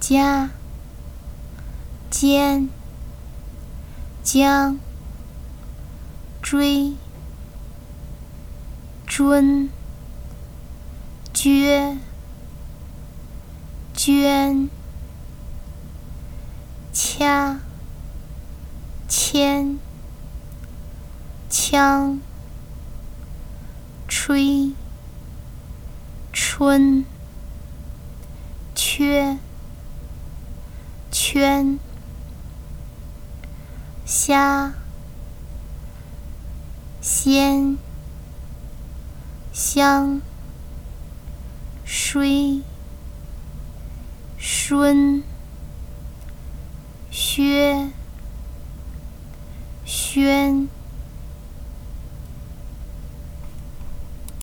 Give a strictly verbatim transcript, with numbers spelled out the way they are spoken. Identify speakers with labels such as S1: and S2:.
S1: 加、减、将、追、准、决、捐、掐、牵、枪、吹、春、缺、圈、虾、鲜、香、水、顺、薛、宣、